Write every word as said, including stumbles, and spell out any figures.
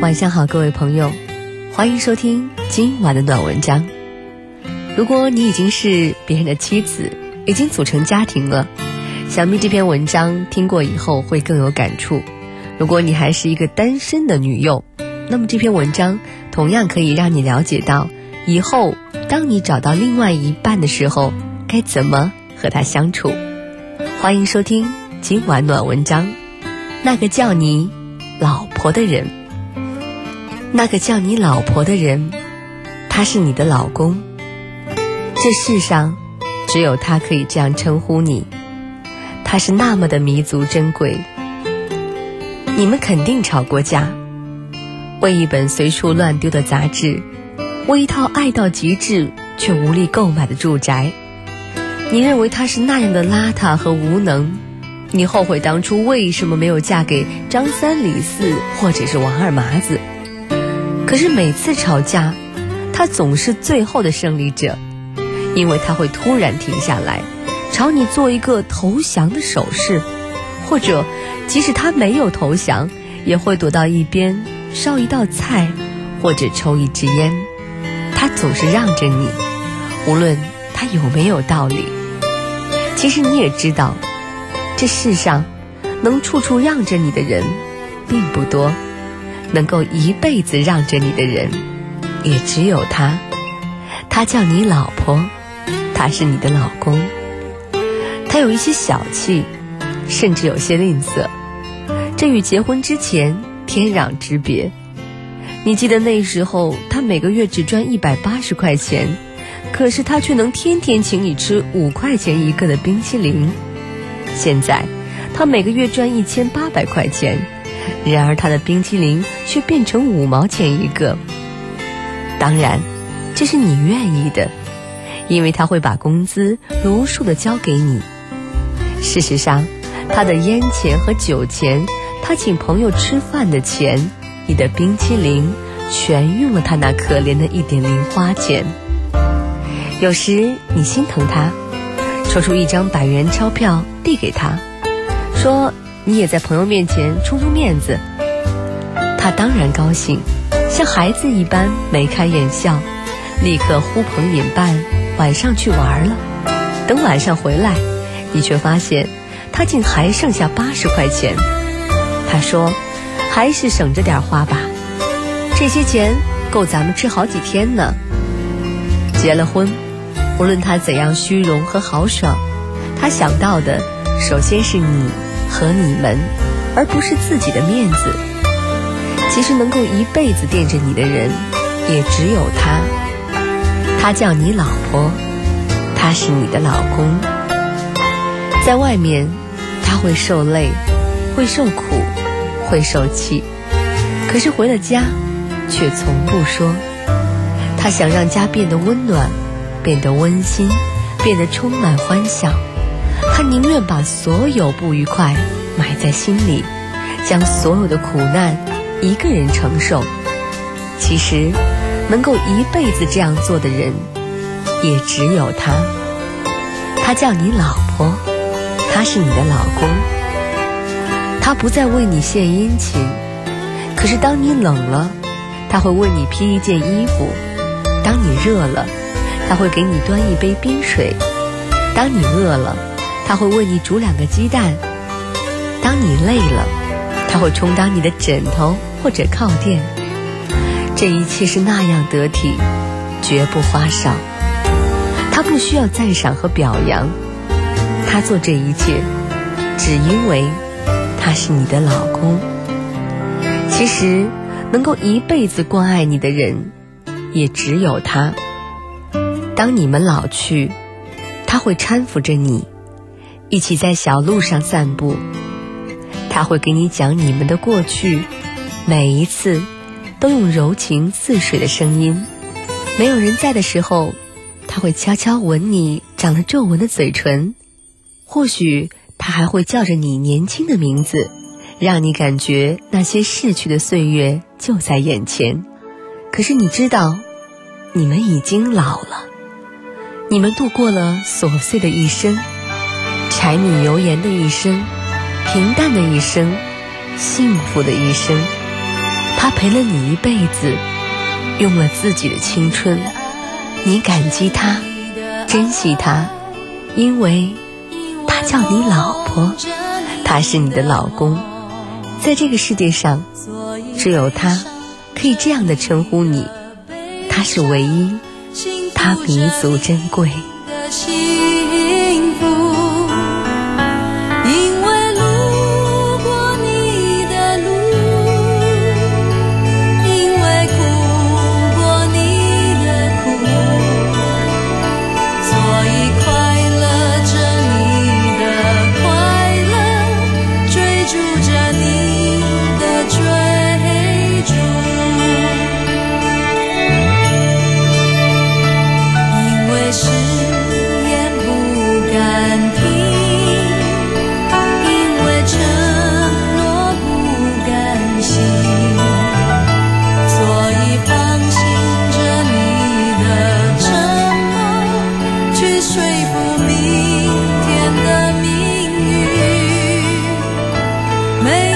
晚上好，各位朋友，欢迎收听今晚的暖文章。如果你已经是别人的妻子，已经组成家庭了，想必这篇文章听过以后会更有感触。如果你还是一个单身的女幼，那么这篇文章同样可以让你了解到，以后当你找到另外一半的时候，该怎么和他相处。欢迎收听今晚暖文章。那个叫你老婆的人，那个叫你老婆的人，他是你的老公。这世上只有他可以这样称呼你，他是那么的弥足珍贵。你们肯定吵过架，为一本随处乱丢的杂志，为一套爱到极致却无力购买的住宅。你认为他是那样的邋遢和无能，你后悔当初为什么没有嫁给张三李四或者是王二麻子。可是每次吵架，他总是最后的胜利者，因为他会突然停下来，朝你做一个投降的手势，或者即使他没有投降，也会躲到一边烧一道菜或者抽一支烟。他总是让着你，无论他有没有道理。其实你也知道，这世上能处处让着你的人并不多，能够一辈子让着你的人也只有他。他叫你老婆，他是你的老公。他有一些小气，甚至有些吝啬，这与结婚之前天壤之别。你记得那时候他每个月只赚一百八十块钱，可是他却能天天请你吃五块钱一个的冰淇淋。现在他每个月赚一千八百块钱，然而他的冰淇淋却变成五毛钱一个。当然这是你愿意的，因为他会把工资如数的交给你。事实上他的烟钱和酒钱，他请朋友吃饭的钱，你的冰淇淋全用了他那可怜的一点零花钱。有时你心疼他，抽出一张百元钞票递给他，说你也在朋友面前充充面子。他当然高兴，像孩子一般眉开眼笑，立刻呼朋引伴晚上去玩了。等晚上回来，你却发现他竟还剩下八十块钱。他说还是省着点花吧，这些钱够咱们吃好几天呢。结了婚，无论他怎样虚荣和豪爽，他想到的首先是你和你们，而不是自己的面子。其实能够一辈子惦着你的人也只有他。他叫你老婆，他是你的老公。在外面他会受累，会受苦，会受气，可是回了家却从不说。他想让家变得温暖，变得温馨，变得充满欢笑。他宁愿把所有不愉快埋在心里，将所有的苦难一个人承受。其实能够一辈子这样做的人也只有他。他叫你老婆，他是你的老公。他不再为你献殷勤，可是当你冷了，他会为你披一件衣服；当你热了，他会给你端一杯冰水；当你饿了，他会为你煮两个鸡蛋；当你累了，他会充当你的枕头或者靠垫。这一切是那样得体，绝不花哨。他不需要赞赏和表扬，他做这一切只因为他是你的老公。其实能够一辈子关爱你的人也只有他。当你们老去，他会搀扶着你，一起在小路上散步。他会给你讲你们的过去，每一次都用柔情似水的声音。没有人在的时候，他会悄悄吻你长了皱纹的嘴唇。或许他还会叫着你年轻的名字，让你感觉那些逝去的岁月就在眼前。可是你知道，你们已经老了，你们度过了琐碎的一生，柴米油盐的一生，平淡的一生，幸福的一生。 他陪了你一辈子，用了自己的青春，你感激他，珍惜他，因为他叫你老婆，他是你的老公。在这个世界上，只有他可以这样的称呼你，他是唯一，他弥足珍贵。 没